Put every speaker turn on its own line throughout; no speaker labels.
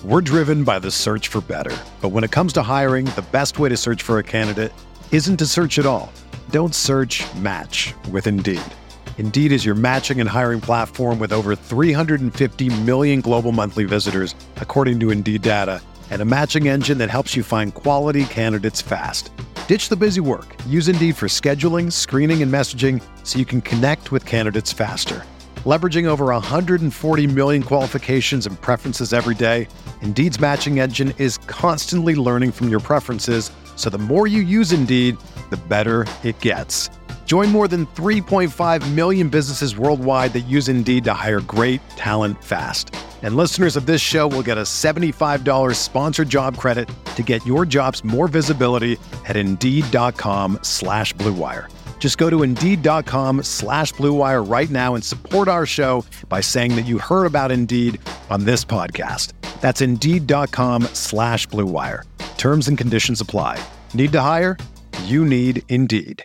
We're driven by the search for better. But when it comes to hiring, the best way to search for a candidate isn't to search at all. Don't search, match with Indeed. Indeed is your matching and hiring platform with over 350 million global monthly visitors, according to Indeed data, and a matching engine that helps you find quality candidates fast. Ditch the busy work. Use Indeed for scheduling, screening, and messaging so you can connect with candidates faster. Leveraging over 140 million qualifications and preferences every day, Indeed's matching engine is constantly learning from your preferences, so the more you use Indeed, the better it gets. Join more than 3.5 million businesses worldwide that use Indeed to hire great talent fast. And listeners of this show will get a $75 sponsored job credit to get your jobs more visibility at Indeed.com/Blue Wire. Just go to Indeed.com/Blue Wire right now and support our show by saying that you heard about Indeed on this podcast. That's Indeed.com/Blue Wire. Terms and conditions apply. Need to hire? You need Indeed.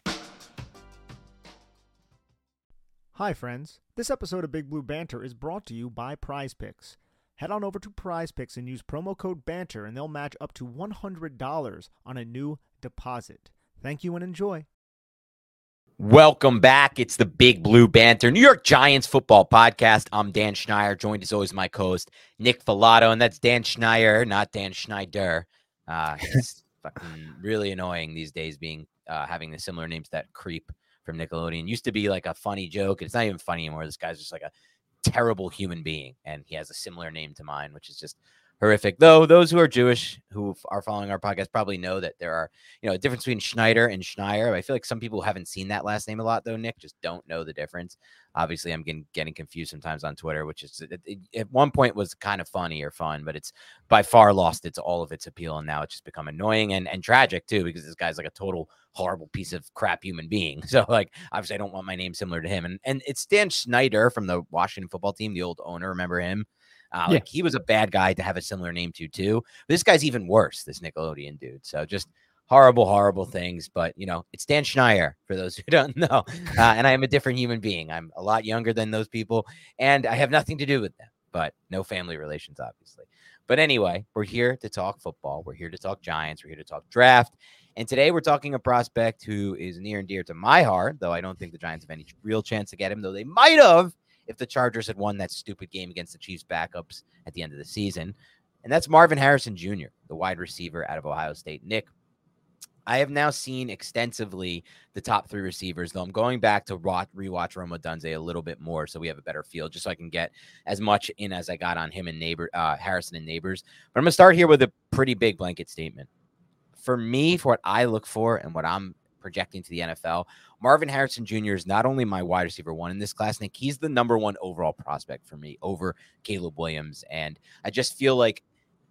Hi, friends. This episode of Big Blue Banter is brought to you by PrizePicks. Head on over to PrizePicks and use promo code BANTER, and they'll match up to $100 on a new deposit. Thank you and enjoy.
Welcome back. It's the Big Blue Banter, New York Giants football podcast. I'm Dan Schneider, joined as always my co-host Nick Filato, and that's Dan Schneider, not Dan Schneider. It's fucking really annoying these days being having the similar names that Creep from Nickelodeon. Used to be like a funny joke. It's not even funny anymore. This guy's just like a terrible human being, and he has a similar name to mine, which is just horrific. Though those who are Jewish who are following our podcast probably know that there are, a difference between Schneider and Schneier. I feel like some people who haven't seen that last name a lot, though, Nick, just don't know the difference. Obviously, I'm getting confused sometimes on Twitter, which is at one point was kind of funny or fun, but it's by far lost all of its appeal, and now it's just become annoying and tragic too, because this guy's like a total horrible piece of crap human being. So like, obviously, I don't want my name similar to him, and it's Dan Schneider from the Washington football team, the old owner. Remember him? Like he was a bad guy to have a similar name to too. But this guy's even worse, this Nickelodeon dude. So just horrible things. But, it's Dan Schneider, for those who don't know. And I am a different human being. I'm a lot younger than those people, and I have nothing to do with them, but no family relations, obviously. But anyway, we're here to talk football. We're here to talk Giants. We're here to talk draft. And today we're talking a prospect who is near and dear to my heart, though I don't think the Giants have any real chance to get him, though they might have if the Chargers had won that stupid game against the Chiefs backups at the end of the season. And that's Marvin Harrison Jr., the wide receiver out of Ohio State. Nick, I have now seen extensively the top three receivers, though I'm going back to rewatch Rome Odunze a little bit more so we have a better feel, just so I can get as much in as I got on him and Harrison and Neighbors. But I'm going to start here with a pretty big blanket statement. For me, for what I look for and what I'm projecting to the NFL, Marvin Harrison Jr. is not only my wide receiver one in this class, Nick, he's the number one overall prospect for me over Caleb Williams. And I just feel like,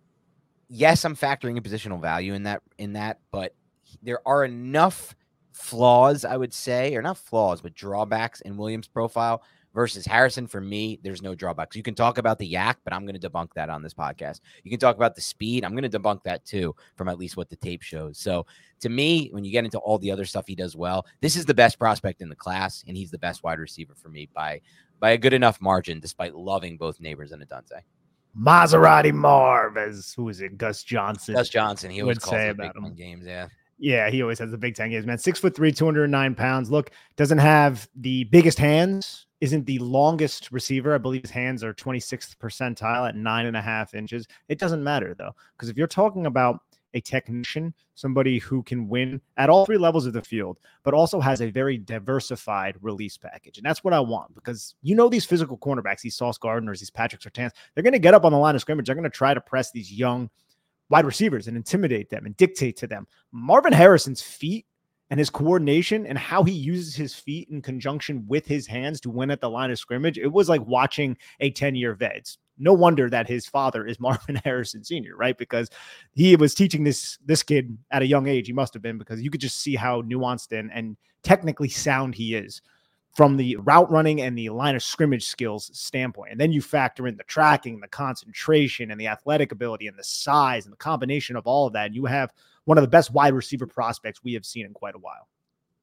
yes, I'm factoring in positional value in that, but there are enough flaws, I would say, or not flaws, but drawbacks in Williams' profile versus Harrison. For me, there's no drawbacks. You can talk about the yak, but I'm going to debunk that on this podcast. You can talk about the speed. I'm going to debunk that too, from at least what the tape shows. So to me, when you get into all the other stuff he does well, this is the best prospect in the class, and he's the best wide receiver for me by a good enough margin, despite loving both Neighbors and Odunze.
Maserati Marv, as who is it? Gus Johnson.
He always calls it about him games.
Yeah, he always has the Big Ten games, man. 6'3", 209 pounds. Look, doesn't have the biggest hands, isn't the longest receiver. I believe his hands are 26th percentile at 9.5 inches. It doesn't matter, though, because if you're talking about a technician, somebody who can win at all three levels of the field, but also has a very diversified release package. And that's what I want, because these physical cornerbacks, these Sauce Gardners, these Patrick Surtains, they're going to get up on the line of scrimmage. They're going to try to press these young wide receivers and intimidate them and dictate to them. Marvin Harrison's feet and his coordination and how he uses his feet in conjunction with his hands to win at the line of scrimmage, it was like watching a 10-year vet. It's no wonder that his father is Marvin Harrison Sr., right? Because he was teaching this kid at a young age. He must have been, because you could just see how nuanced and technically sound he is from the route running and the line of scrimmage skills standpoint. And then you factor in the tracking, the concentration, and the athletic ability, and the size, and the combination of all of that. And you have one of the best wide receiver prospects we have seen in quite a while.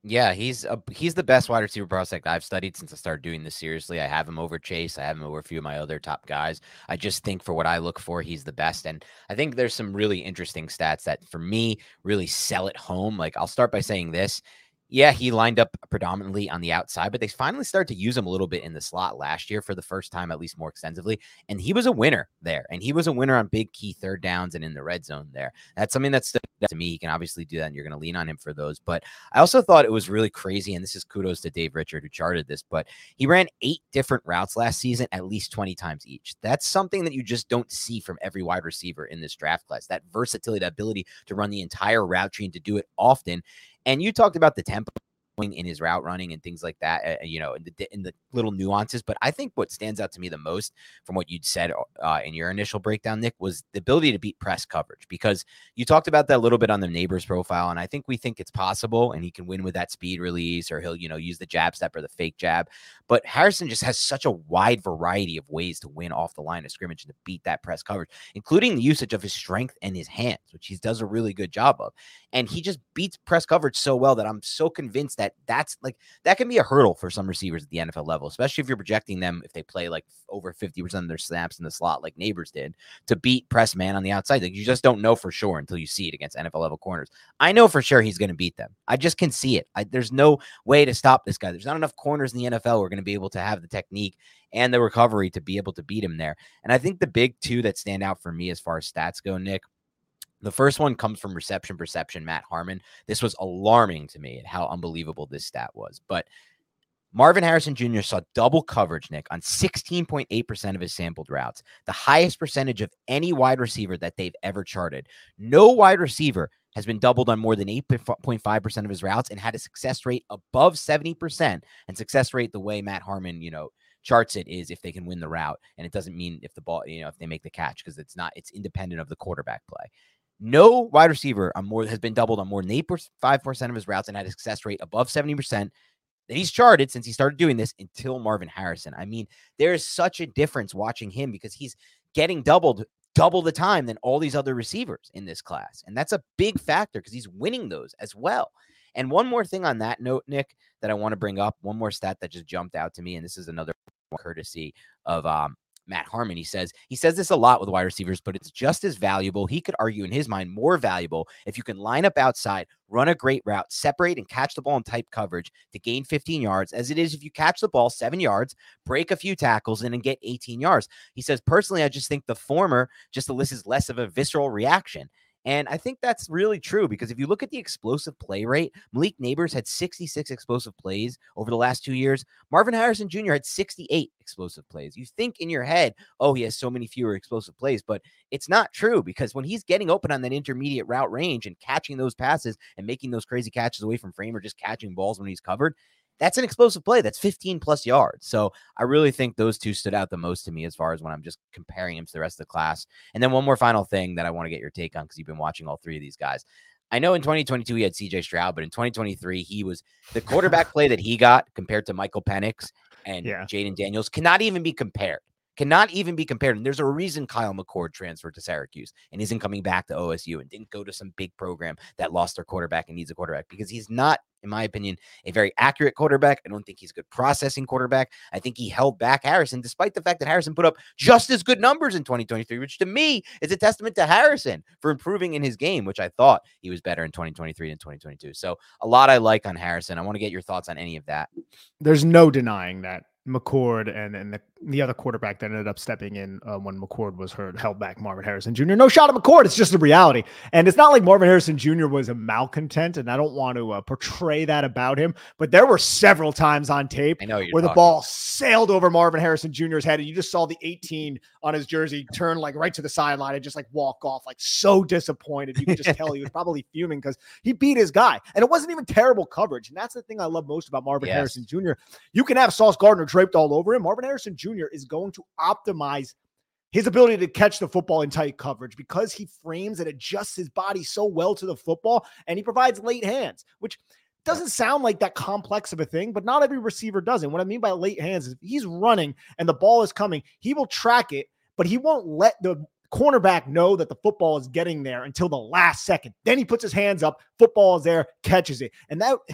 Yeah, he's the best wide receiver prospect I've studied since I started doing this seriously. I have him over Chase. I have him over a few of my other top guys. I just think for what I look for, he's the best. And I think there's some really interesting stats that for me really sell it home. Like I'll start by saying this. Yeah, he lined up predominantly on the outside, but they finally started to use him a little bit in the slot last year for the first time, at least more extensively. And he was a winner there. And he was a winner on big key third downs and in the red zone there. That's something that stood out to me. He can obviously do that, and you're going to lean on him for those. But I also thought it was really crazy, and this is kudos to Dave Richard who charted this, but he ran 8 different routes last season, at least 20 times each. That's something that you just don't see from every wide receiver in this draft class. That versatility, that ability to run the entire route tree and to do it often. And you talked about the tempo in his route running and things like that, in the little nuances. But I think what stands out to me the most from what you'd said in your initial breakdown, Nick, was the ability to beat press coverage, because you talked about that a little bit on the Neighbors profile. And I think we think it's possible and he can win with that speed release, or he'll, use the jab step or the fake jab. But Harrison just has such a wide variety of ways to win off the line of scrimmage and to beat that press coverage, including the usage of his strength and his hands, which he does a really good job of. And he just beats press coverage so well that I'm so convinced that that can be a hurdle for some receivers at the NFL level, especially if you're projecting them, if they play like over 50% of their snaps in the slot, like Neighbors did, to beat press man on the outside. Like, you just don't know for sure until you see it against NFL level corners. I know for sure he's going to beat them. I just can see it. There's no way to stop this guy. There's not enough corners in the NFL who are going to be able to have the technique and the recovery to be able to beat him there. And I think the big two that stand out for me as far as stats go, Nick, the first one comes from reception perception, Matt Harmon. This was alarming to me at how unbelievable this stat was. But Marvin Harrison Jr. saw double coverage, Nick, on 16.8% of his sampled routes, the highest percentage of any wide receiver that they've ever charted. No wide receiver has been doubled on more than 8.5% of his routes and had a success rate above 70%. And success rate, the way Matt Harmon, charts it, is if they can win the route. And it doesn't mean if the ball, if they make the catch, because it's independent of the quarterback play. No wide receiver has been doubled on more than 8.5% of his routes and had a success rate above 70% that he's charted since he started doing this until Marvin Harrison. I mean, there is such a difference watching him, because he's getting double the time than all these other receivers in this class. And that's a big factor because he's winning those as well. And one more thing on that note, Nick, that I want to bring up, one more stat that just jumped out to me, and this is another courtesy of Matt Harmon. He says this a lot with wide receivers, but it's just as valuable. He could argue in his mind more valuable if you can line up outside, run a great route, separate and catch the ball in tight coverage to gain 15 yards as it is if you catch the ball 7 yards, break a few tackles, and then get 18 yards. He says, personally, I just think the former just elicits less of a visceral reaction. And I think that's really true, because if you look at the explosive play rate, Malik Neighbors had 66 explosive plays over the last 2 years. Marvin Harrison Jr. had 68 explosive plays. You think in your head, oh, he has so many fewer explosive plays, but it's not true, because when he's getting open on that intermediate route range and catching those passes and making those crazy catches away from frame, or just catching balls when he's covered, that's an explosive play. That's 15 plus yards. So I really think those two stood out the most to me as far as when I'm just comparing him to the rest of the class. And then one more final thing that I want to get your take on, because you've been watching all three of these guys. I know in 2022 he had CJ Stroud, but in 2023 he was the quarterback play that he got compared to Michael Penix and Jaden Daniels cannot even be compared. And there's a reason Kyle McCord transferred to Syracuse and isn't coming back to OSU and didn't go to some big program that lost their quarterback and needs a quarterback, because he's not, in my opinion, a very accurate quarterback. I don't think he's a good processing quarterback. I think he held back Harrison, despite the fact that Harrison put up just as good numbers in 2023, which to me is a testament to Harrison for improving in his game, which I thought he was better in 2023 than 2022. So a lot I like on Harrison. I want to get your thoughts on any of that.
There's no denying that McCord and the other quarterback that ended up stepping in when McCord was hurt held back Marvin Harrison Jr. No shot at McCord. It's just the reality. And it's not like Marvin Harrison Jr. was a malcontent, and I don't want to portray that about him, but there were several times on tape where the ball sailed over Marvin Harrison Jr.'s head, and you just saw the 18 on his jersey turn like right to the sideline and just like walk off, like so disappointed. You could just tell he was probably fuming because he beat his guy. And it wasn't even terrible coverage. And that's the thing I love most about Marvin Harrison Jr. You can have Sauce Gardner draped all over him. Marvin Harrison Jr. is going to optimize his ability to catch the football in tight coverage because he frames and adjusts his body so well to the football, and he provides late hands, which doesn't sound like that complex of a thing, but not every receiver does. And what I mean by late hands is if he's running and the ball is coming, he will track it, but he won't let the cornerback know that the football is getting there until the last second. Then he puts his hands up, football is there, catches it. And that, dude,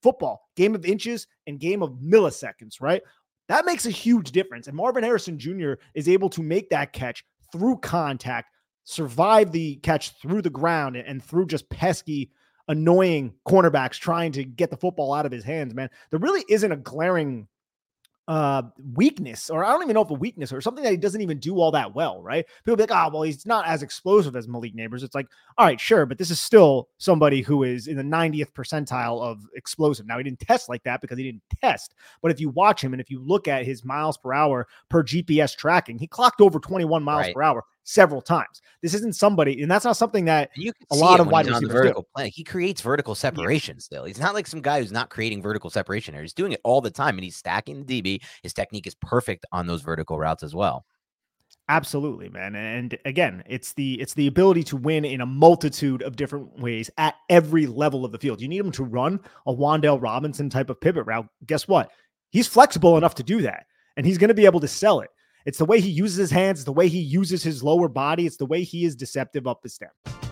football, game of inches and game of milliseconds, right? That makes a huge difference. And Marvin Harrison Jr. is able to make that catch through contact, survive the catch through the ground and through just pesky, annoying cornerbacks trying to get the football out of his hands, man. There really isn't a glaring weakness, or I don't even know if a weakness or something that he doesn't even do all that well, right? People be like, oh, well, he's not as explosive as Malik Nabers. It's like, all right, sure, but this is still somebody who is in the 90th percentile of explosive. Now, he didn't test like that because he didn't test, but if you watch him and if you look at his miles per hour per GPS tracking, he clocked over 21 miles per hour several times. This isn't somebody, and that's not something that a lot of wide receivers do.
Play. He creates vertical separation still. He's not like some guy who's not creating vertical separation here. He's doing it all the time, and he's stacking the DB. His technique is perfect on those vertical routes as well.
Absolutely, man. And again, it's the ability to win in a multitude of different ways at every level of the field. You need him to run a Wan'Dale Robinson type of pivot route. Guess what? He's flexible enough to do that, and he's going to be able to sell it. It's the way he uses his hands, it's the way he uses his lower body, it's the way he is deceptive up the stem.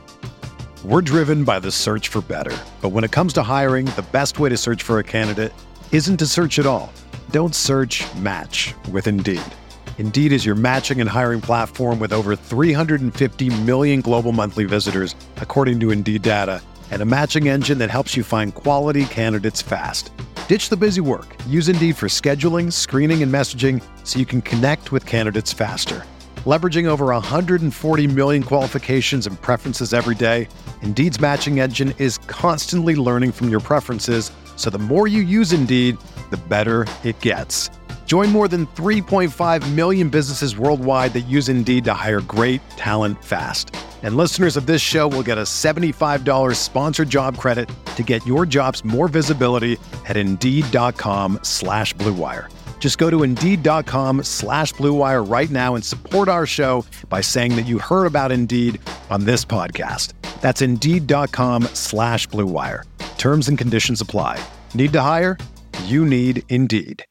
We're driven by the search for better. But when it comes to hiring, the best way to search for a candidate isn't to search at all. Don't search, match with Indeed. Indeed is your matching and hiring platform with over 350 million global monthly visitors, according to Indeed data, and a matching engine that helps you find quality candidates fast. Ditch the busy work. Use Indeed for scheduling, screening, and messaging so you can connect with candidates faster. Leveraging over 140 million qualifications and preferences every day, Indeed's matching engine is constantly learning from your preferences, so the more you use Indeed, the better it gets. Join more than 3.5 million businesses worldwide that use Indeed to hire great talent fast. And listeners of this show will get a $75 sponsored job credit to get your jobs more visibility at Indeed.com/Blue Wire. Just go to Indeed.com/Blue Wire right now and support our show by saying that you heard about Indeed on this podcast. That's Indeed.com/Blue Wire. Terms and conditions apply. Need to hire? You need Indeed.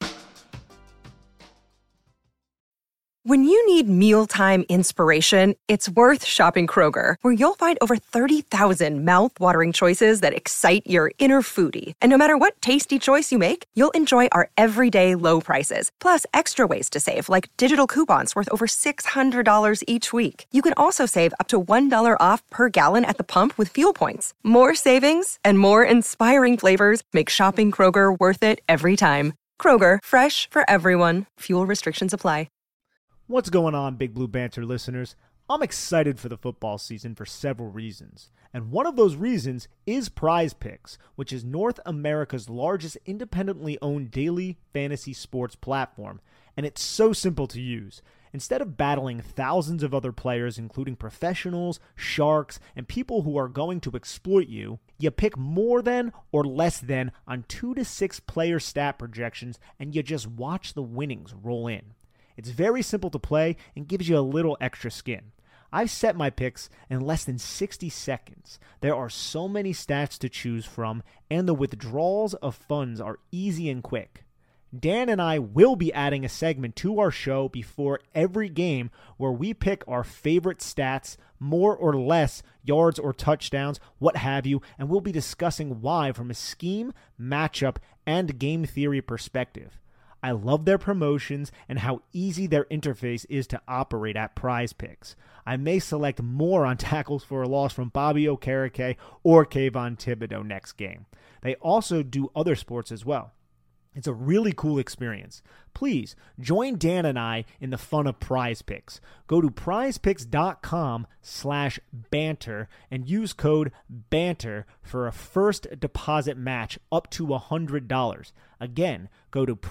When you need mealtime inspiration, it's worth shopping Kroger, where you'll find over 30,000 mouth-watering choices that excite your inner foodie. And no matter what tasty choice you make, you'll enjoy our everyday low prices, plus extra ways to save, like digital coupons worth over $600 each week. You can also save up to $1 off per gallon at the pump with fuel points. More savings and more inspiring flavors make shopping Kroger worth it every time. Kroger, fresh for everyone. Fuel restrictions apply.
What's going on, Big Blue Banter listeners? I'm excited for the football season for several reasons. And one of those reasons is Prize Picks, which is North America's largest independently owned daily fantasy sports platform. And it's so simple to use. Instead of battling thousands of other players, including professionals, sharks, and people who are going to exploit you, you pick more than or less than on 2 to 6 player stat projections, and you just watch the winnings roll in. It's very simple to play and gives you a little extra skin. I've set my picks in less than 60 seconds. There are so many stats to choose from, and the withdrawals of funds are easy and quick. Dan and I will be adding a segment to our show before every game where we pick our favorite stats, more or less yards or touchdowns, what have you, and we'll be discussing why from a scheme, matchup, and game theory perspective. I love their promotions and how easy their interface is to operate at Prize Picks. I may select more on tackles for a loss from Bobby Okereke or Kayvon Thibodeau next game. They also do other sports as well. It's a really cool experience. Please join Dan and I in the fun of Prize Picks. Go to prizepicks.com/banter and use code BANTER for a first deposit match up to $100. Again, go to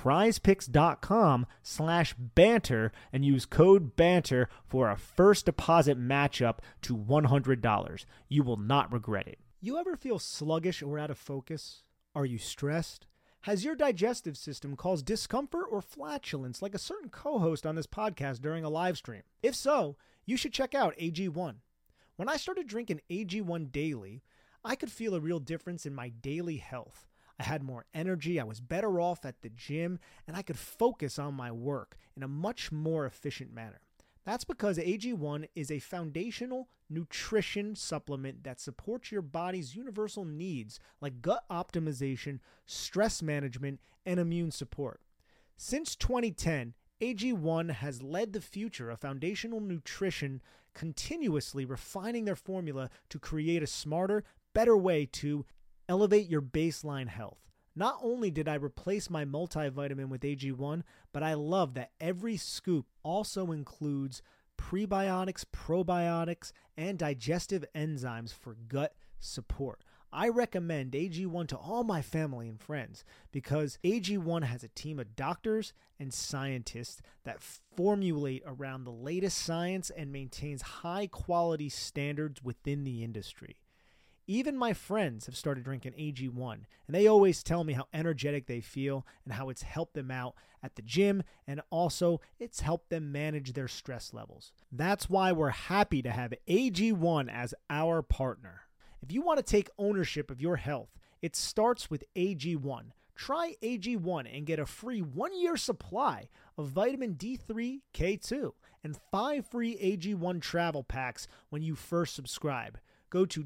prizepicks.com/banter and use code BANTER for a first deposit match up to $100. You will not regret it. You ever feel sluggish or out of focus? Are you stressed? Has your digestive system caused discomfort or flatulence like a certain co-host on this podcast during a live stream? If so, you should check out AG1. When I started drinking AG1 daily, I could feel a real difference in my daily health. I had more energy, I was better off at the gym, and I could focus on my work in a much more efficient manner. That's because AG1 is a foundational nutrition supplement that supports your body's universal needs like gut optimization, stress management, and immune support. Since 2010, AG1 has led the future of foundational nutrition, continuously refining their formula to create a smarter, better way to elevate your baseline health. Not only did I replace my multivitamin with AG1, but I love that every scoop also includes prebiotics, probiotics, and digestive enzymes for gut support. I recommend AG1 to all my family and friends because AG1 has a team of doctors and scientists that formulate around the latest science and maintains high quality standards within the industry. Even my friends have started drinking AG1, and they always tell me how energetic they feel and how it's helped them out at the gym, and also it's helped them manage their stress levels. That's why we're happy to have AG1 as our partner. If you want to take ownership of your health, it starts with AG1. Try AG1 and get a free 1-year supply of vitamin D3, K2, and 5 free AG1 travel packs when you first subscribe. Go to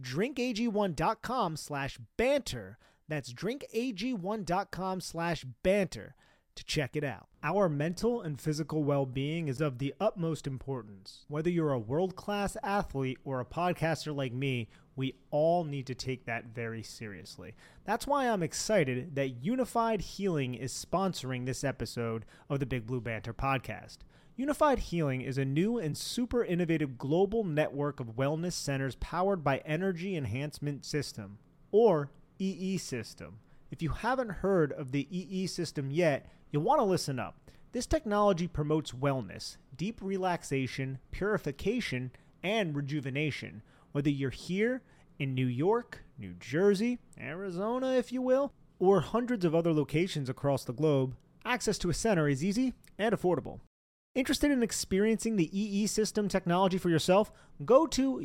drinkag1.com/banter. That's drinkag1.com/banter to check it out. Our mental and physical well-being is of the utmost importance. Whether you're a world-class athlete or a podcaster like me, we all need to take that very seriously. That's why I'm excited that Unified Healing is sponsoring this episode of the Big Blue Banter podcast. Unified Healing is a new and super innovative global network of wellness centers powered by Energy Enhancement System, or EE System. If you haven't heard of the EE System yet, you'll want to listen up. This technology promotes wellness, deep relaxation, purification, and rejuvenation. Whether you're here in New York, New Jersey, Arizona, if you will, or hundreds of other locations across the globe, access to a center is easy and affordable. Interested in experiencing the EE System technology for yourself? Go to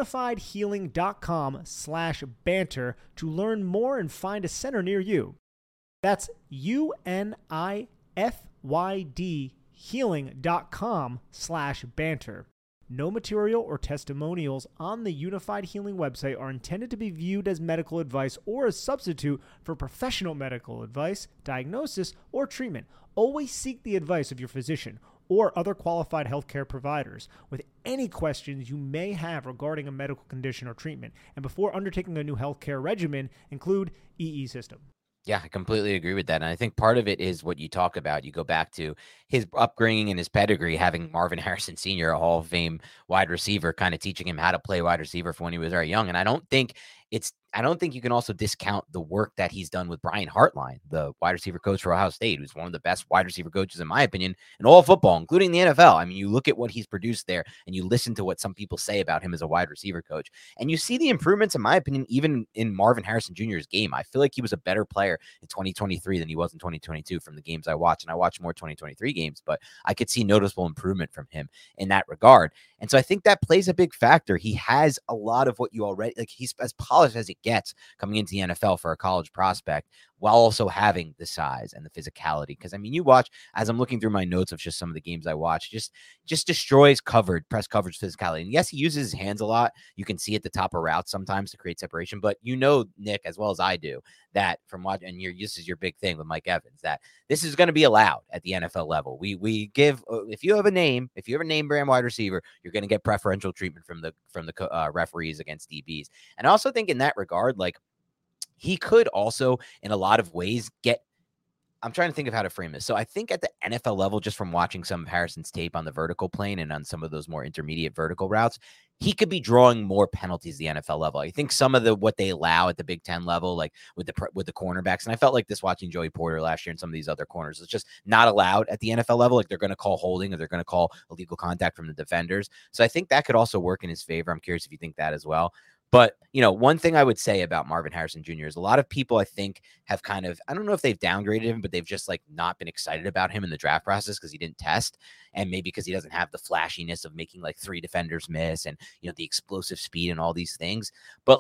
unifiedhealing.com/banter to learn more and find a center near you. That's UNIFYD healing.com/banter. No material or testimonials on the Unified Healing website are intended to be viewed as medical advice or a substitute for professional medical advice, diagnosis, or treatment. Always seek the advice of your physician or other qualified healthcare providers with any questions you may have regarding a medical condition or treatment. And before undertaking a new healthcare regimen, include EE System.
Yeah, I completely agree with that. And I think part of it is what you talk about. You go back to his upbringing and his pedigree, having Marvin Harrison Sr., a Hall of Fame wide receiver, kind of teaching him how to play wide receiver from when he was very young. And I don't think you can also discount the work that he's done with Brian Hartline, the wide receiver coach for Ohio State, who's one of the best wide receiver coaches, in my opinion, in all of football, including the NFL. I mean, you look at what he's produced there and you listen to what some people say about him as a wide receiver coach, and you see the improvements, in my opinion, even in Marvin Harrison Jr.'s game. I feel like he was a better player in 2023 than he was in 2022 from the games I watched. And I watched more 2023 games, but I could see noticeable improvement from him in that regard. And so I think that plays a big factor. He has a lot of what you already, like, he's as polished as it gets coming into the NFL for a college prospect, while also having the size and the physicality. Because, I mean, you watch, as I'm looking through my notes of just some of the games I watched, just destroys press coverage physicality. And yes, he uses his hands a lot. You can see at the top of routes sometimes to create separation. But you know, Nick, as well as I do, that from watching, and this is your big thing with Mike Evans, that this is going to be allowed at the NFL level. We give, if you have a name brand wide receiver, you're going to get preferential treatment from the referees against DBs. And I also think in that regard, like, he could also, in a lot of ways, I'm trying to think of how to frame this. So I think at the NFL level, just from watching some of Harrison's tape on the vertical plane and on some of those more intermediate vertical routes, he could be drawing more penalties at the NFL level. I think some of what they allow at the Big Ten level, like with the cornerbacks, and I felt like this watching Joey Porter last year and some of these other corners, it's just not allowed at the NFL level. Like, they're going to call holding or they're going to call illegal contact from the defenders. So I think that could also work in his favor. I'm curious if you think that as well. But, you know, one thing I would say about Marvin Harrison Jr. is a lot of people, I think, have kind of, I don't know if they've downgraded him, but they've just, like, not been excited about him in the draft process because he didn't test, and maybe because he doesn't have the flashiness of making like 3 defenders miss and, you know, the explosive speed and all these things. But, like,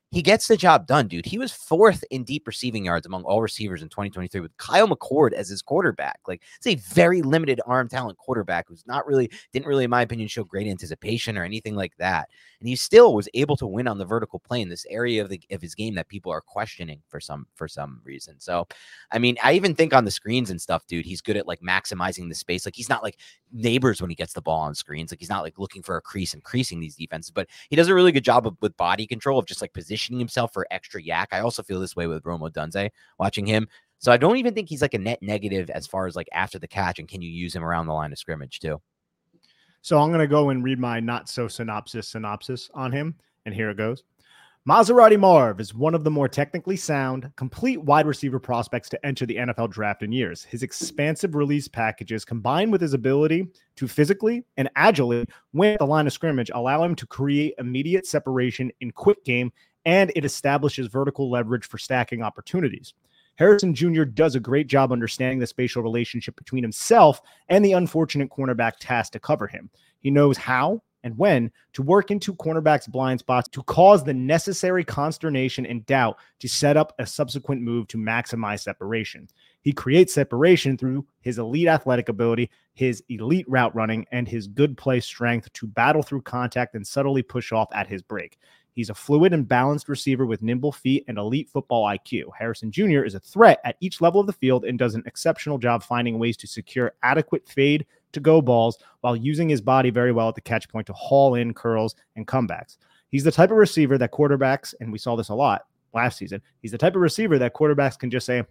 he gets the job done, dude. He was 4th in deep receiving yards among all receivers in 2023 with Kyle McCord as his quarterback. Like, it's a very limited arm talent quarterback who's didn't really, in my opinion, show great anticipation or anything like that. And he still was able to win on the vertical plane, this area of his game that people are questioning for some reason. So, I mean, I even think on the screens and stuff, dude, he's good at like maximizing the space. Like, he's not like Neighbors when he gets the ball on screens. Like, he's not like looking for a crease and creasing these defenses, but he does a really good job with body control of just like positioning himself for extra yak. I also feel this way with Rome Odunze watching him. So I don't even think he's like a net negative as far as like after the catch, and can you use him around the line of scrimmage too?
So I'm going to go and read my not so synopsis on him. And here it goes. Maserati Marv is one of the more technically sound, complete wide receiver prospects to enter the NFL draft in years. His expansive release packages, combined with his ability to physically and agilely win at the line of scrimmage, allow him to create immediate separation in quick game, and it establishes vertical leverage for stacking opportunities. Harrison Jr. does a great job understanding the spatial relationship between himself and the unfortunate cornerback tasked to cover him. He knows how and when to work into cornerbacks' blind spots to cause the necessary consternation and doubt to set up a subsequent move to maximize separation. He creates separation through his elite athletic ability, his elite route running, and his good play strength to battle through contact and subtly push off at his break. He's a fluid and balanced receiver with nimble feet and elite football IQ. Harrison Jr. is a threat at each level of the field and does an exceptional job finding ways to secure adequate fade to go balls while using his body very well at the catch point to haul in curls and comebacks. He's the type of receiver that quarterbacks, and we saw this a lot last season, he's the type of receiver that quarterbacks can just say,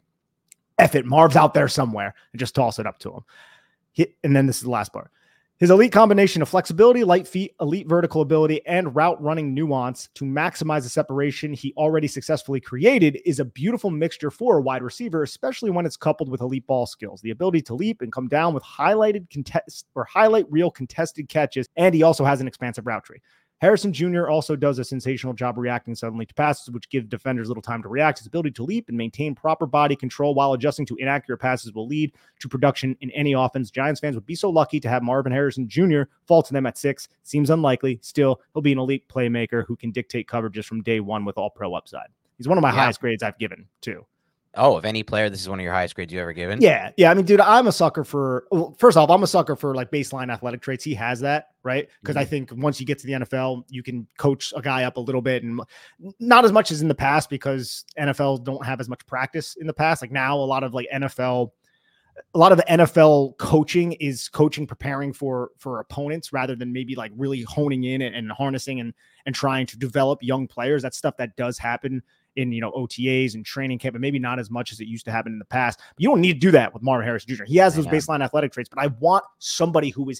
F it, Marv's out there somewhere, and just toss it up to him. And then this is the last part. His elite combination of flexibility, light feet, elite vertical ability, and route running nuance to maximize the separation he already successfully created is a beautiful mixture for a wide receiver, especially when it's coupled with elite ball skills, the ability to leap and come down with highlight reel contested catches, and he also has an expansive route tree. Harrison Jr. also does a sensational job reacting suddenly to passes, which gives defenders little time to react. His ability to leap and maintain proper body control while adjusting to inaccurate passes will lead to production in any offense. Giants fans would be so lucky to have Marvin Harrison Jr. fall to them at 6. Seems unlikely. Still, he'll be an elite playmaker who can dictate coverages from day one with all pro upside. He's one of my highest grades I've given, too.
Oh, of any player, this is one of your highest grades you ever given?
Yeah. I mean, dude, I'm a sucker for, first off, I'm a sucker for like baseline athletic traits. He has that, right? Because I think once you get to the NFL, you can coach a guy up a little bit, and not as much as in the past because NFL don't have as much practice in the past. Like now, a lot of the NFL coaching is coaching, preparing for opponents rather than maybe like really honing in and harnessing and trying to develop young players. That's stuff that does happen in, OTAs and training camp, but maybe not as much as it used to happen in the past. You don't need to do that with Marvin Harrison Jr. He has those baseline athletic traits, but I want somebody who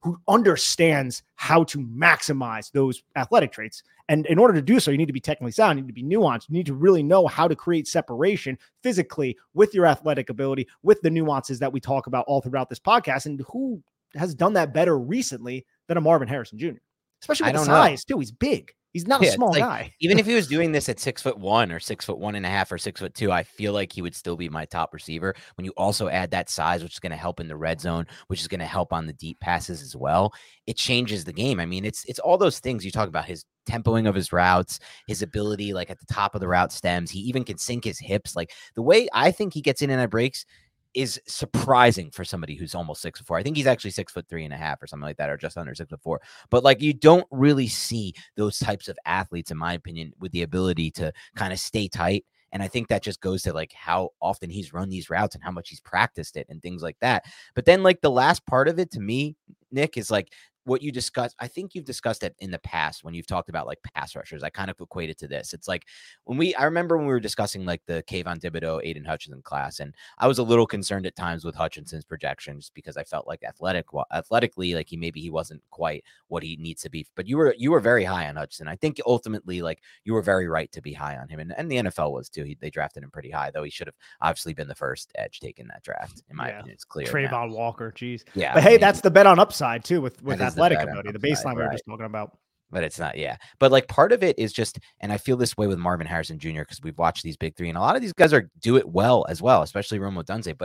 understands how to maximize those athletic traits. And in order to do so, you need to be technically sound, you need to be nuanced, you need to really know how to create separation physically with your athletic ability, with the nuances that we talk about all throughout this podcast. And who has done that better recently than a Marvin Harrison Jr.? Especially with the size, too. He's big. He's not a small guy.
Even if he was doing this at 6'1" or 6'1.5" or 6'2", I feel like he would still be my top receiver. When you also add that size, which is going to help in the red zone, which is going to help on the deep passes as well, it changes the game. I mean, it's all those things you talk about, his tempoing of his routes, his ability, like at the top of the route stems. He even can sink his hips. Like the way I think he gets in and out breaks is surprising for somebody who's almost 6'4". I think he's actually 6'3.5" or something like that, or just under 6'4". But like, you don't really see those types of athletes, in my opinion, with the ability to kind of stay tight. And I think that just goes to like how often he's run these routes and how much he's practiced it and things like that. But then like the last part of it to me, Nick, is like what you discussed. I think you've discussed it in the past when you've talked about like pass rushers. I kind of equate it to this. It's like I remember when we were discussing like the Kayvon Thibodeau, Aiden Hutchinson class, and I was a little concerned at times with Hutchinson's projections because I felt like athletically, like he wasn't quite what he needs to be. But you were very high on Hutchinson. I think ultimately, like, you were very right to be high on him, and the NFL was too. They drafted him pretty high, though he should have obviously been the first edge taken that draft. In my opinion, it's clear.
Trayvon Walker, geez.
Yeah,
but hey, that's the bet on upside too with athletic ability, the baseline we were just talking about.
But it's not, But like part of it is just, and I feel this way with Marvin Harrison Jr. because we've watched these big three, and a lot of these guys do it well as well, especially Rome Odunze. But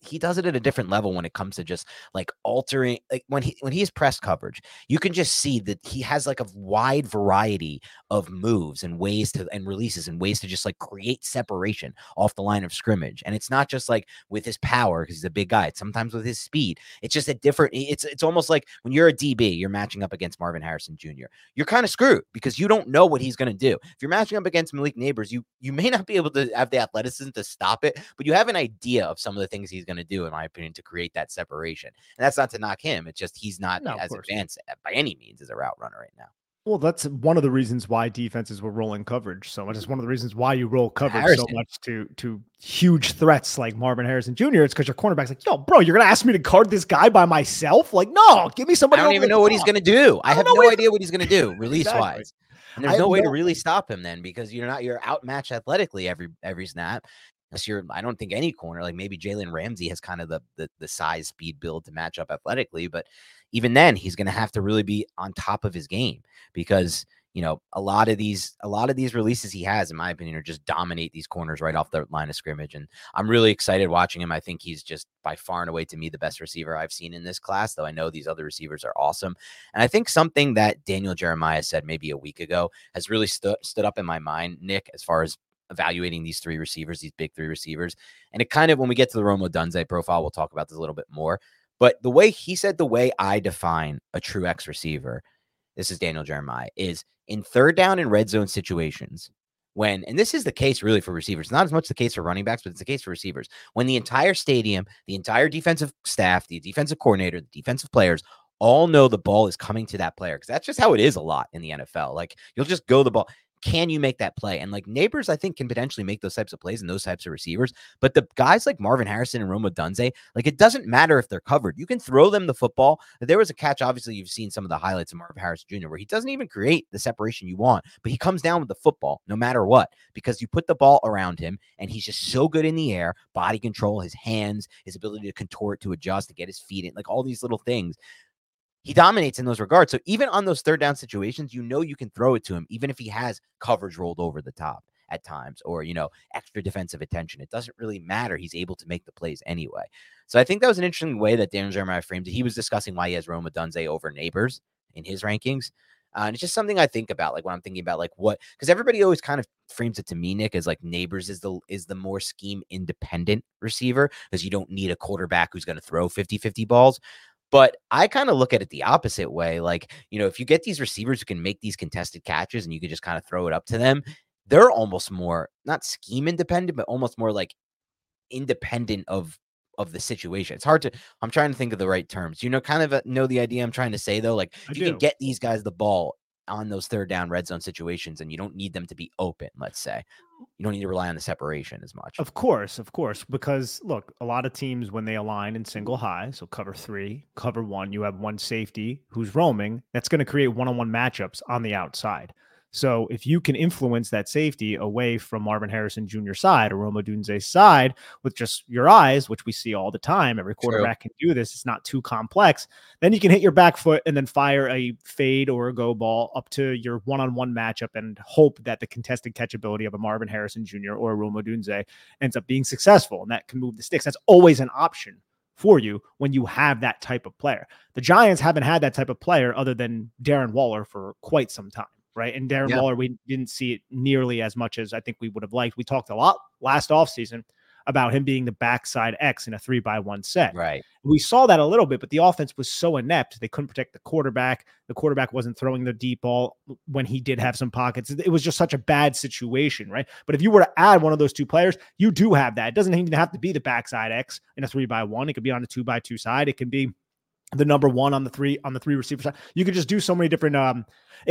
he does it at a different level when it comes to just like altering, like when he has press coverage, you can just see that he has like a wide variety of moves and ways to, and releases and ways to just like create separation off the line of scrimmage. And it's not just like with his power, because he's a big guy. It's sometimes with his speed. It's just a different, it's almost like when you're a DB, you're matching up against Marvin Harrison Jr. You're kind of screwed because you don't know what he's going to do. If you're matching up against Malik Nabers, you may not be able to have the athleticism to stop it, but you have an idea of some of the things he's going to do, in my opinion, to create that separation. And that's not to knock him. It's just he's not as advanced by any means as a route runner right now.
Well, that's one of the reasons why defenses were rolling coverage so much. It's one of the reasons why you roll coverage so much to huge threats like Marvin Harrison Jr. It's because your cornerback's like, yo, bro, you're going to ask me to guard this guy by myself? Like, no, give me somebody.
I don't even know what he's going to do. I have no idea what he's going to do release-wise. Exactly. And there's no way to really stop him then, because you're outmatched athletically every snap. I don't think any corner, like maybe Jalen Ramsey has kind of the size speed build to match up athletically, but even then he's going to have to really be on top of his game, because a lot of these releases he has, in my opinion, are just dominate these corners right off the line of scrimmage. And I'm really excited watching him. I think he's just by far and away, to me, the best receiver I've seen in this class, though I know these other receivers are awesome. And I think something that Daniel Jeremiah said maybe a week ago has really stood up in my mind, Nick, as far as evaluating these three receivers, these big three receivers. And it kind of, when we get to the Rome Odunze profile, we'll talk about this a little bit more. But the way he said, the way I define a true X receiver, this is Daniel Jeremiah, is in third down and red zone situations when, and this is the case really for receivers, not as much the case for running backs, but it's the case for receivers, when the entire stadium, the entire defensive staff, the defensive coordinator, the defensive players all know the ball is coming to that player. Because that's just how it is a lot in the NFL. Like, you'll just go the ball. Can you make that play? And like Nabers, I think, can potentially make those types of plays and those types of receivers. But the guys like Marvin Harrison and Rome Odunze, like, it doesn't matter if they're covered. You can throw them the football. There was a catch, obviously, you've seen some of the highlights of Marvin Harrison Jr., where he doesn't even create the separation you want, but he comes down with the football no matter what, because you put the ball around him and he's just so good in the air, body control, his hands, his ability to contort, to adjust, to get his feet in, like all these little things. He dominates in those regards. So even on those third down situations, you can throw it to him, even if he has coverage rolled over the top at times, or, extra defensive attention. It doesn't really matter. He's able to make the plays anyway. So I think that was an interesting way that Daniel Jeremiah framed it. He was discussing why he has Rome Odunze over Nabers in his rankings. And it's just something I think about, like when I'm thinking about like what, because everybody always kind of frames it to me, Nick, as like Nabers is the more scheme independent receiver, because you don't need a quarterback who's going to throw 50-50 balls. But I kind of look at it the opposite way. Like, if you get these receivers who can make these contested catches and you can just kind of throw it up to them, they're almost more, not scheme independent, but almost more like independent of the situation. It's hard to, I'm trying to think of the right terms. Kind of know the idea I'm trying to say, though. Like, you can get these guys the ball on those third down red zone situations, and you don't need them to be open, let's say. You don't need to rely on the separation as much.
Of course, because look, a lot of teams, when they align in single high, so cover 3, cover 1, you have one safety who's roaming, that's going to create one-on-one matchups on the outside. So if you can influence that safety away from Marvin Harrison Jr. side or Rome Odunze's side with just your eyes, which we see all the time, every quarterback can do this, it's not too complex, then you can hit your back foot and then fire a fade or a go ball up to your one-on-one matchup and hope that the contested catchability of a Marvin Harrison Jr. or a Rome Odunze ends up being successful, and that can move the sticks. That's always an option for you when you have that type of player. The Giants haven't had that type of player other than Darren Waller for quite some time. Right. And Darren Waller, we didn't see it nearly as much as I think we would have liked. We talked a lot last offseason about him being the backside X in a 3-by-1 set.
Right.
We saw that a little bit, but the offense was so inept. They couldn't protect the quarterback. The quarterback wasn't throwing the deep ball when he did have some pockets. It was just such a bad situation. Right. But if you were to add one of those two players, you do have that. It doesn't even have to be the backside X in a 3-by-1. It could be on a 2-by-2 side. It can be the number one on the three receiver side. You could just do so many different,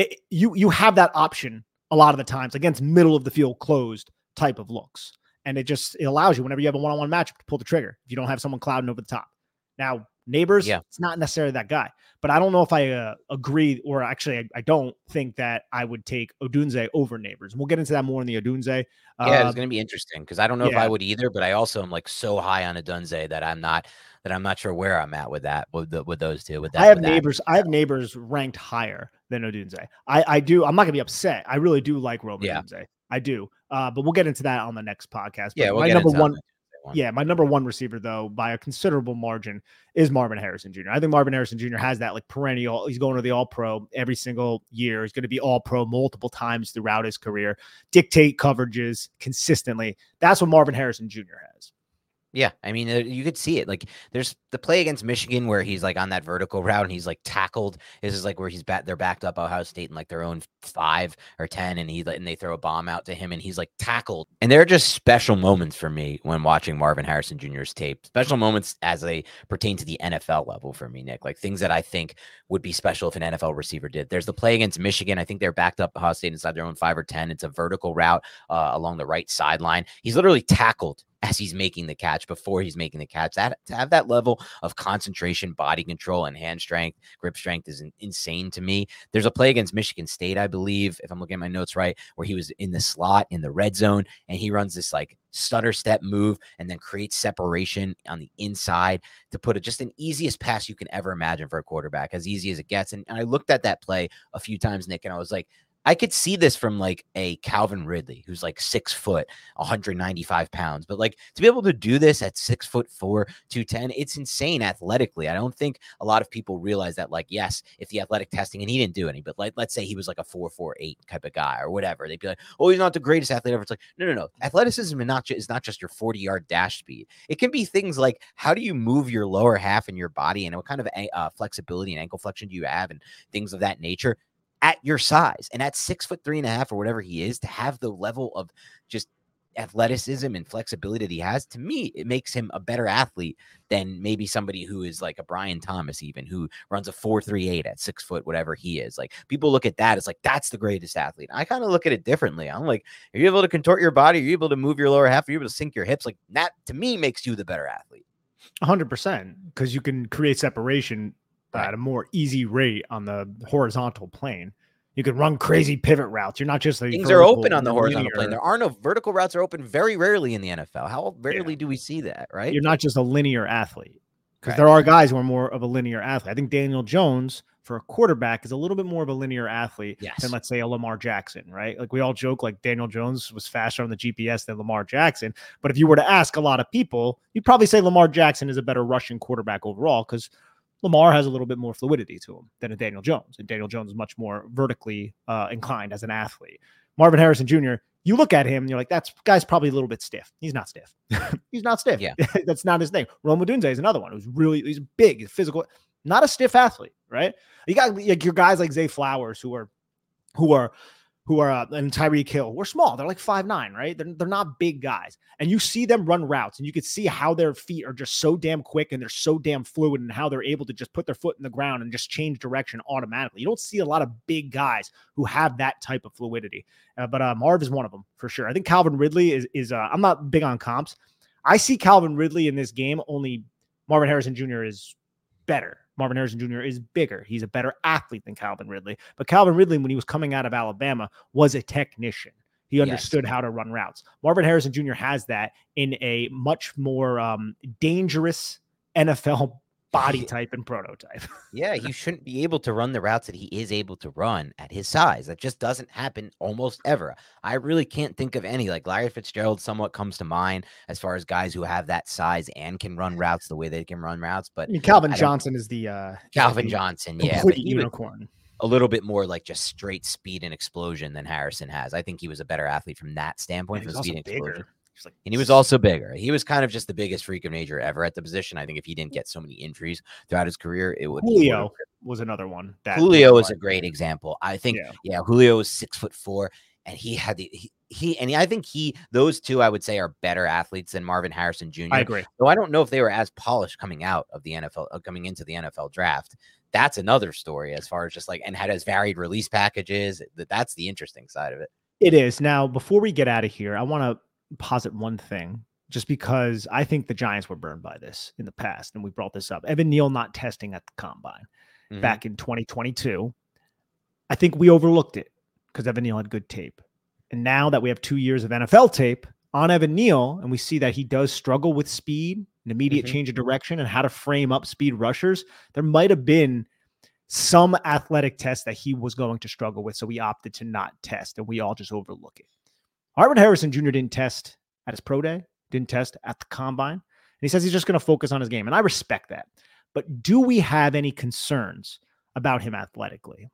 you have that option a lot of the times against middle of the field closed type of looks. And it allows you, whenever you have a one-on-one matchup, to pull the trigger if you don't have someone clouding over the top. Now, Nabers, it's not necessarily that guy, but I don't know if I agree, or actually I don't think that I would take Odunze over Nabers. And we'll get into that more in the Odunze.
Yeah, it's going to be interesting because I don't know if I would either, but I also am like so high on Odunze that I'm not sure where I'm at with that, with those two.
I have Nabers ranked higher than Odunze. I do. I'm not gonna be upset. I really do like Rome Odunze. I do. But we'll get into that on the next podcast.
Yeah,
my number one. my number one receiver, though, by a considerable margin, is Marvin Harrison Jr. I think Marvin Harrison Jr. has that like perennial. He's going to the All-Pro every single year. He's going to be All-Pro multiple times throughout his career, dictate coverages consistently. That's what Marvin Harrison Jr. has.
Yeah, I mean, you could see it. Like, there's the play against Michigan where he's like on that vertical route and he's like tackled. This is like where they're backed up Ohio State in like their own 5 or 10, and they throw a bomb out to him and he's like tackled. And there are just special moments for me when watching Marvin Harrison Jr.'s tape. Special moments as they pertain to the NFL level for me, Nick. Like things that I think would be special if an NFL receiver did. There's the play against Michigan. I think they're backed up Ohio State inside their own 5 or 10. It's a vertical route along the right sideline. He's literally tackled as he's making the catch, before he's making the catch. To have that level of concentration, body control, and hand strength, grip strength is insane to me. There's a play against Michigan State, I believe, if I'm looking at my notes right, where he was in the slot in the red zone, and he runs this like stutter step move and then creates separation on the inside to put just an easiest pass you can ever imagine for a quarterback, as easy as it gets. And I looked at that play a few times, Nick, and I was like, I could see this from like a Calvin Ridley, who's like 6 foot, 195 pounds, but like to be able to do this at 6'4", 210, it's insane athletically. I don't think a lot of people realize that. Like, yes, if the athletic testing, and he didn't do any, but like, let's say he was like a 4.48 type of guy or whatever, they'd be like, oh, he's not the greatest athlete ever. It's like, no. Athleticism is not just your 40-yard dash speed. It can be things like, how do you move your lower half in your body, and what kind of flexibility and ankle flexion do you have, and things of that nature at your size. And at 6'3.5" or whatever he is, to have the level of just athleticism and flexibility that he has, to me, it makes him a better athlete than maybe somebody who is like a Brian Thomas, even, who runs a 4.38 at 6 foot, whatever he is. Like, people look at that as like, that's the greatest athlete. I kind of look at it differently. I'm like, are you able to contort your body? Are you able to move your lower half? Are you able to sink your hips? Like, that to me makes you the better athlete.
100%, because you can create separation at a more easy rate on the horizontal plane. You can run crazy pivot routes. You're not just
things are open on the horizontal plane. There are no vertical routes are open very rarely in the NFL. How rarely do we see that, right?
You're not just a linear athlete, because there are guys who are more of a linear athlete. I think Daniel Jones, for a quarterback, is a little bit more of a linear athlete than, let's say, a Lamar Jackson, right? Like, we all joke like Daniel Jones was faster on the GPS than Lamar Jackson. But if you were to ask a lot of people, you'd probably say Lamar Jackson is a better rushing quarterback overall, because Lamar has a little bit more fluidity to him than a Daniel Jones, and Daniel Jones is much more vertically inclined as an athlete. Marvin Harrison Jr., you look at him, and you're like, that guy's probably a little bit stiff. He's not stiff. He's not stiff. Yeah. That's not his thing. Rome Odunze is another one who's he's big, he's physical, not a stiff athlete, right? You got like your guys like Zay Flowers who are and Tyreek Hill. We're small. They're like 5'9", right? They're not big guys. And you see them run routes, and you can see how their feet are just so damn quick, and they're so damn fluid, and how they're able to just put their foot in the ground and just change direction automatically. You don't see a lot of big guys who have that type of fluidity. But Marv is one of them for sure. I think Calvin Ridley is I'm not big on comps. I see Calvin Ridley in this game, only Marvin Harrison Jr. is better. Marvin Harrison Jr. is bigger. He's a better athlete than Calvin Ridley. But Calvin Ridley, when he was coming out of Alabama, was a technician. He understood how to run routes. Marvin Harrison Jr. has that in a much more dangerous NFL body type and prototype.
Yeah, he shouldn't be able to run the routes that he is able to run at his size. That just doesn't happen almost ever. I really can't think of any. Like, Larry Fitzgerald somewhat comes to mind as far as guys who have that size and can run routes the way they can run routes. But
I mean, Calvin Johnson is the
Calvin Johnson,
complete unicorn.
A little bit more like just straight speed and explosion than Harrison has. I think he was a better athlete from that standpoint, from speed and explosion. And he was also bigger. He was kind of just the biggest freak of nature ever at the position. I think if he didn't get so many injuries throughout his career, it would.
Julio was another one.
Julio is a great example. I think, Julio was 6'4", and he had I think those two, I would say, are better athletes than Marvin Harrison Jr.
I agree.
So I don't know if they were as polished coming into the NFL draft. That's another story as far as just like, and had as varied release packages. That's the interesting side of it.
It is. Now, before we get out of here, I want to posit one thing, just because I think the Giants were burned by this in the past, and we brought this up. Evan Neal not testing at the combine back in 2022. I think we overlooked it because Evan Neal had good tape. And now that we have 2 years of NFL tape on Evan Neal, and we see that he does struggle with speed, an immediate change of direction, and how to frame up speed rushers, there might have been some athletic test that he was going to struggle with, so we opted to not test, and we all just overlook it. Marvin Harrison Jr. didn't test at his pro day, didn't test at the combine. And he says he's just going to focus on his game. And I respect that. But do we have any concerns about him athletically?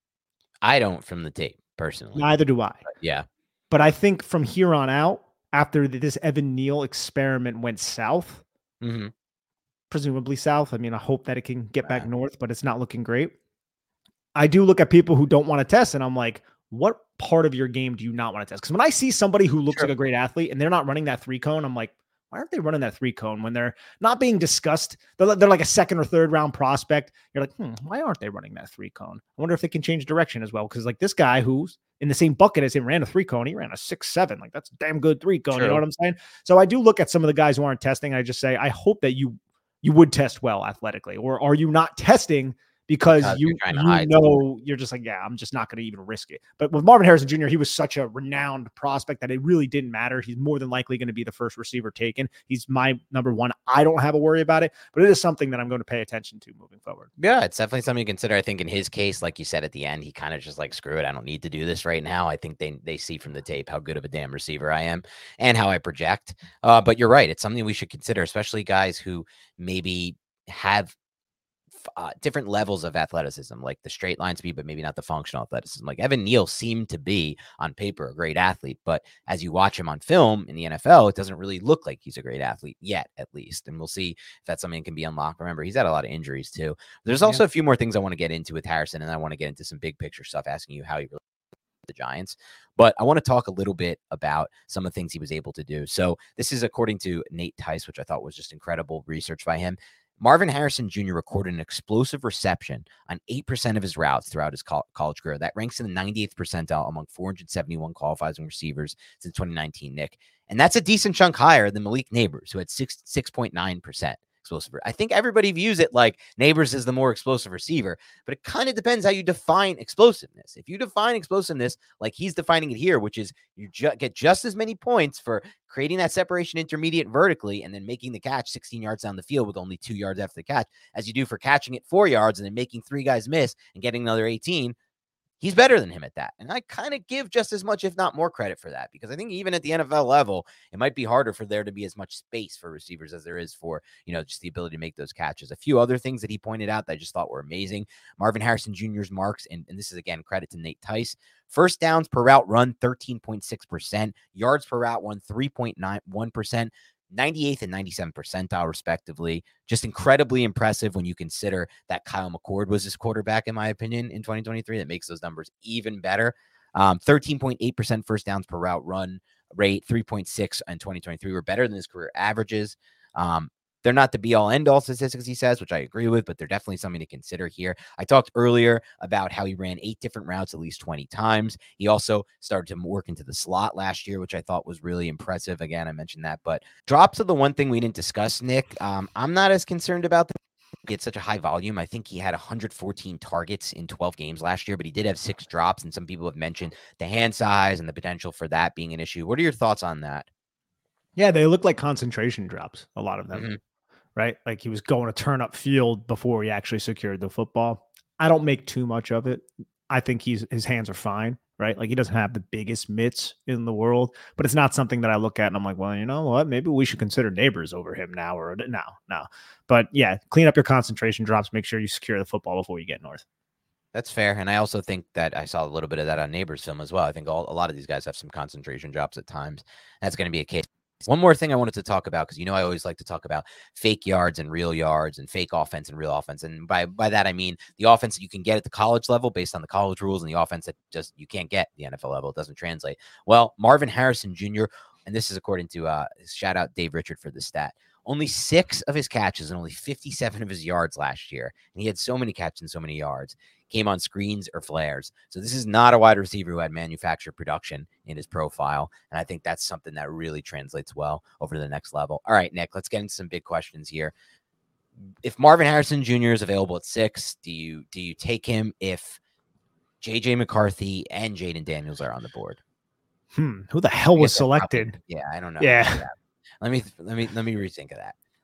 I don't from the tape, personally.
Neither do I.
Yeah.
But I think from here on out, after this Evan Neal experiment went south, presumably south. I mean, I hope that it can get back north, but it's not looking great. I do look at people who don't want to test, and I'm like, what part of your game do you not want to test? Because when I see somebody who looks like a great athlete and they're not running that 3-cone, I'm like, why aren't they running that 3-cone when they're not being discussed? They're like a second or third round prospect. You're like, why aren't they running that 3-cone? I wonder if they can change direction as well. Because like this guy who's in the same bucket as him ran a 3-cone, he ran a 6.7. Like that's a damn good 3-cone. You know what I'm saying? So I do look at some of the guys who aren't testing. I just say, I hope that you would test well athletically, or are you not testing because you know you're just like, yeah, I'm just not going to even risk it. But with Marvin Harrison Jr., he was such a renowned prospect that it really didn't matter. He's more than likely going to be the first receiver taken. He's my number one. I don't have a worry about it, but it is something that I'm going to pay attention to moving forward.
Yeah, it's definitely something to consider. I think in his case, like you said at the end, he kind of just like, screw it, I don't need to do this right now. I think they see from the tape how good of a damn receiver I am and how I project. But you're right. It's something we should consider, especially guys who maybe have different levels of athleticism, like the straight line speed, but maybe not the functional athleticism. Like Evan Neal seemed to be on paper a great athlete, but as you watch him on film in the NFL, it doesn't really look like he's a great athlete yet, at least. And we'll see if that's something that can be unlocked. Remember, he's had a lot of injuries too. There's also a few more things I want to get into with Harrison, and I want to get into some big picture stuff, asking you how he relates to the Giants. But I want to talk a little bit about some of the things he was able to do. So this is according to Nate Tice, which I thought was just incredible research by him. Marvin Harrison Jr. recorded an explosive reception on 8% of his routes throughout his college career. That ranks in the 98th percentile among 471 qualifying receivers since 2019, Nick. And that's a decent chunk higher than Malik Nabers, who had 6.9% explosive. I think everybody views it like Nabers is the more explosive receiver, but it kind of depends how you define explosiveness. If you define explosiveness like he's defining it here, which is you get just as many points for creating that separation intermediate vertically and then making the catch 16 yards down the field with only 2 yards after the catch, as you do for catching it 4 yards and then making 3 guys miss and getting another 18, he's better than him at that. And I kind of give just as much, if not more, credit for that, because I think even at the NFL level, it might be harder for there to be as much space for receivers as there is for, just the ability to make those catches. A few other things that he pointed out that I just thought were amazing. Marvin Harrison Jr.'s marks, and this is, again, credit to Nate Tice. First downs per route run, 13.6%. Yards per route run, 3.91%. 98th and 97th percentile, respectively. Just incredibly impressive when you consider that Kyle McCord was his quarterback, in my opinion, in 2023. That makes those numbers even better. 13.8% first downs per route run rate, 3.6 in 2023 were better than his career averages. They're not the be-all, end-all statistics, he says, which I agree with, but they're definitely something to consider here. I talked earlier about how he ran 8 different routes at least 20 times. He also started to work into the slot last year, which I thought was really impressive. Again, I mentioned that, but drops are the one thing we didn't discuss, Nick. I'm not as concerned about them. He had such a high volume. I think he had 114 targets in 12 games last year, but he did have 6 drops, and some people have mentioned the hand size and the potential for that being an issue. What are your thoughts on that?
Yeah, they look like concentration drops, a lot of them, right? Like he was going to turn up field before he actually secured the football. I don't make too much of it. I think his hands are fine, right? Like he doesn't have the biggest mitts in the world, but it's not something that I look at and I'm like, well, you know what? Maybe we should consider Nabers over him now or no. But yeah, clean up your concentration drops. Make sure you secure the football before you get north.
That's fair. And I also think that I saw a little bit of that on Nabers' film as well. I think a lot of these guys have some concentration drops at times. That's going to be a case. One more thing I wanted to talk about, because I always like to talk about fake yards and real yards and fake offense and real offense. And by that, I mean the offense that you can get at the college level based on the college rules and the offense that just you can't get at the NFL level. It doesn't translate. Well, Marvin Harrison Jr., and this is according to shout out Dave Richard for the stat, only 6 of his catches and only 57 of his yards last year. And he had so many catches and so many yards came on screens or flares. So this is not a wide receiver who had manufactured production in his profile. And I think that's something that really translates well over to the next level. All right, Nick, let's get into some big questions here. If Marvin Harrison Jr. is available at 6, do you take him if J.J. McCarthy and Jaden Daniels are on the board?
Who the hell was selected?
I don't know.
Yeah.
Let me rethink of that.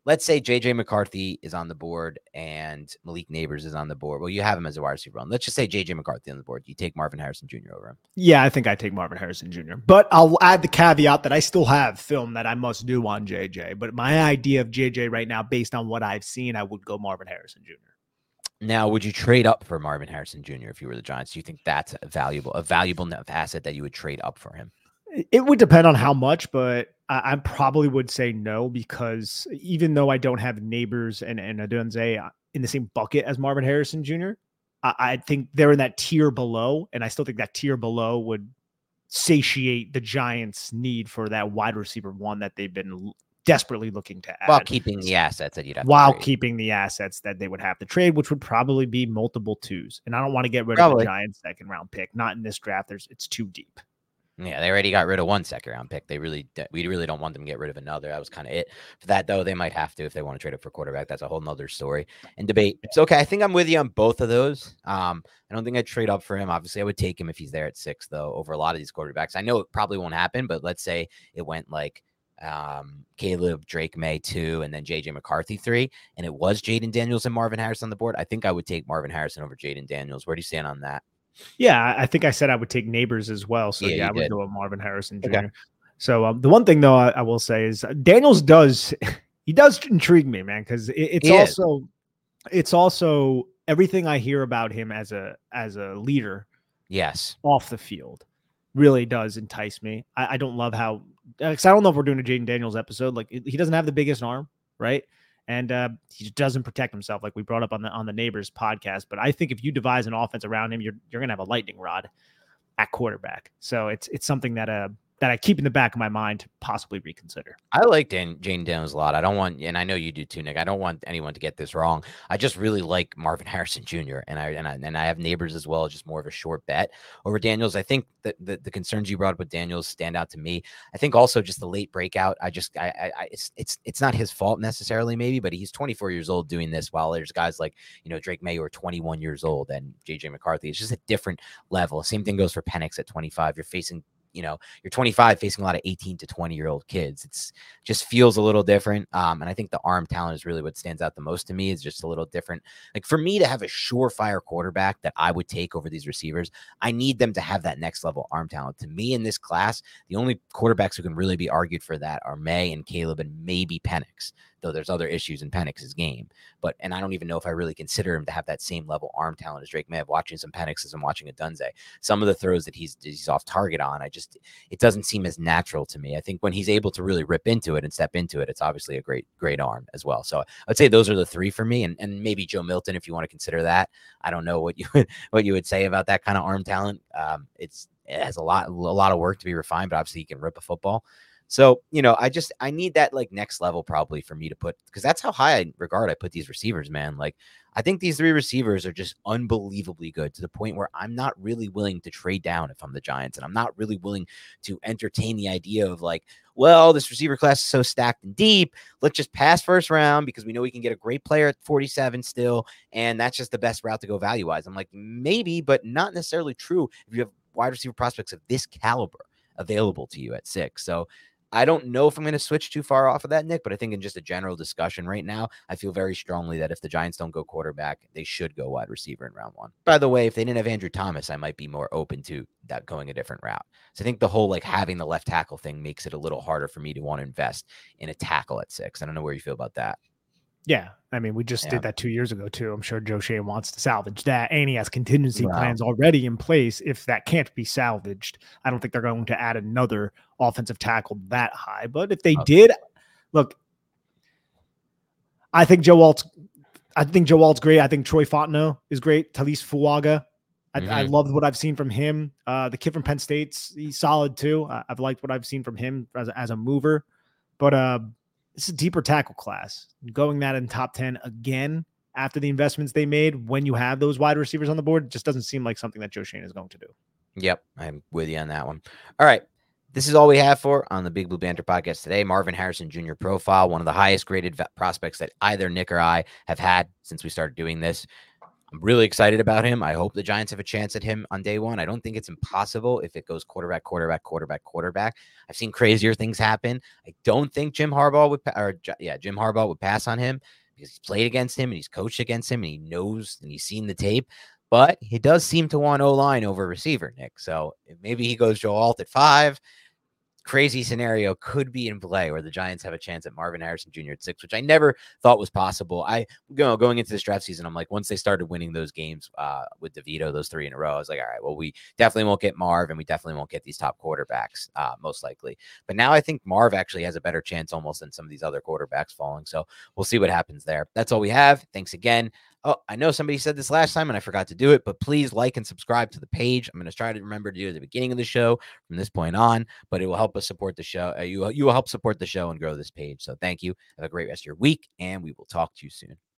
let's say JJ McCarthy is on the board and Malik Neighbors is on the board. Well, you have him as a wide receiver. Let's just say JJ McCarthy on the board. You take Marvin Harrison Jr. over him.
Yeah, I think I take Marvin Harrison Jr. But I'll add the caveat that I still have film that I must do on JJ. But my idea of JJ right now, based on what I've seen, I would go Marvin Harrison Jr.
Now, would you trade up for Marvin Harrison Jr. if you were the Giants? Do you think that's a valuable enough asset that you would trade up for him?
It would depend on how much, but I probably would say no, because even though I don't have Neighbors and Odunze in the same bucket as Marvin Harrison Jr., I think they're in that tier below, and I still think that tier below would satiate the Giants' need for that wide receiver one that they've been desperately looking to add.
While keeping the assets that you'd have
While
to trade.
keeping the assets that they would have to trade, which would probably be multiple twos. And I don't want to get rid of the Giants' second-round pick. Not in this draft. It's too deep.
Yeah, they already got rid of one second-round pick. We really don't want them to get rid of another. That was kind of it. For that, though, they might have to if they want to trade up for quarterback. That's a whole nother story and debate. So, okay, I think I'm with you on both of those. I don't think I'd trade up for him. Obviously, I would take him if he's there at 6, though, over a lot of these quarterbacks. I know it probably won't happen, but let's say it went like Caleb, Drake May 2, and then JJ McCarthy 3, and it was Jaden Daniels and Marvin Harrison on the board. I think I would take Marvin Harrison over Jaden Daniels. Where do you stand on that?
Yeah, I think I said I would take Neighbors as well. So yeah, I would go with Marvin Harrison Jr.
Okay.
So the one thing though I will say is Daniels does intrigue me, man, because it's also everything I hear about him as a leader.
Yes,
off the field really does entice me. I don't love how, because I don't know if we're doing a Jaden Daniels episode. Like, he doesn't have the biggest arm, right? And he doesn't protect himself, like we brought up on the Neighbors podcast. But I think if you devise an offense around him, you're gonna have a lightning rod at quarterback. So it's something that I keep in the back of my mind to possibly reconsider.
I like Jaden Daniels a lot. I don't want, and I know you do too, Nick. I don't want anyone to get this wrong. I just really like Marvin Harrison Jr. and I have Neighbors as well, just more of a short bet over Daniels. I think that the concerns you brought up with Daniels stand out to me. I think also just the late breakout. It's not his fault necessarily, maybe, but he's 24 years old doing this while there's guys like, Drake May who are 21 years old and JJ McCarthy. It's just a different level. Same thing goes for Penix at 25. You're facing, you're 25 facing a lot of 18 to 20-year-old kids. It's just feels a little different. And I think the arm talent is really what stands out the most to me. Is just a little different. Like, for me to have a surefire quarterback that I would take over these receivers, I need them to have that next level arm talent. To me, in this class, the only quarterbacks who can really be argued for that are May and Caleb and maybe Penix, though there's other issues in Penix's game. And I don't even know if I really consider him to have that same level arm talent as Drake May. I'm watching some Penix as I'm watching Odunze. Some of the throws that he's off target on, it doesn't seem as natural to me. I think when he's able to really rip into it and step into it, it's obviously a great arm as well. So I'd say those are the 3 for me, and maybe Joe Milton, if you want to consider that. I don't know what you would say about that kind of arm talent. It has a lot of work to be refined, but obviously he can rip a football. So, I need that like next level probably for me to put, because that's how high I put these receivers, man. Like, I think these 3 receivers are just unbelievably good to the point where I'm not really willing to trade down if I'm the Giants. And I'm not really willing to entertain the idea of like, well, this receiver class is so stacked and deep. Let's just pass first round because we know we can get a great player at 47 still. And that's just the best route to go value wise. I'm like, maybe, but not necessarily true if you have wide receiver prospects of this caliber available to you at 6. So I don't know if I'm going to switch too far off of that, Nick, but I think in just a general discussion right now, I feel very strongly that if the Giants don't go quarterback, they should go wide receiver in round 1. By the way, if they didn't have Andrew Thomas, I might be more open to that going a different route. So I think the whole like having the left tackle thing makes it a little harder for me to want to invest in a tackle at 6. I don't know where you feel about that.
Yeah, I mean, we just did that 2 years ago, too. I'm sure Joe Schoen wants to salvage that, and he has contingency plans already in place if that can't be salvaged. I don't think they're going to add another offensive tackle that high. But if they did, look, I think Joe Alt's great. I think Troy Fontenot is great. Talise Fuaga. I loved what I've seen from him. The kid from Penn State's he's solid, too. I've liked what I've seen from him as a mover. But it's a deeper tackle class. Going that in top 10 again after the investments they made when you have those wide receivers on the board just doesn't seem like something that Joe Schoen is going to do.
Yep, I'm with you on that one. All right. This is all we have for on the Big Blue Banter podcast today. Marvin Harrison Jr. profile, one of the highest graded prospects that either Nick or I have had since we started doing this. I'm really excited about him. I hope the Giants have a chance at him on day one. I don't think it's impossible if it goes quarterback. I've seen crazier things happen. I don't think Jim Harbaugh would pass on him because he's played against him and he's coached against him and he knows and he's seen the tape. But he does seem to want O-line over receiver, Nick. So maybe he goes Joe Alt at 5. Crazy scenario could be in play where the Giants have a chance at Marvin Harrison Jr. at 6, which I never thought was possible. Going into this draft season, I'm like, once they started winning those games with DeVito, those 3 in a row, I was like, all right, well, we definitely won't get Marv and we definitely won't get these top quarterbacks, most likely. But now I think Marv actually has a better chance almost than some of these other quarterbacks falling. So we'll see what happens there. That's all we have. Thanks again. Oh, I know somebody said this last time and I forgot to do it, but please like and subscribe to the page. I'm going to try to remember to do it at the beginning of the show from this point on, but it will help us support the show. You will help support the show and grow this page. So thank you. Have a great rest of your week, and we will talk to you soon.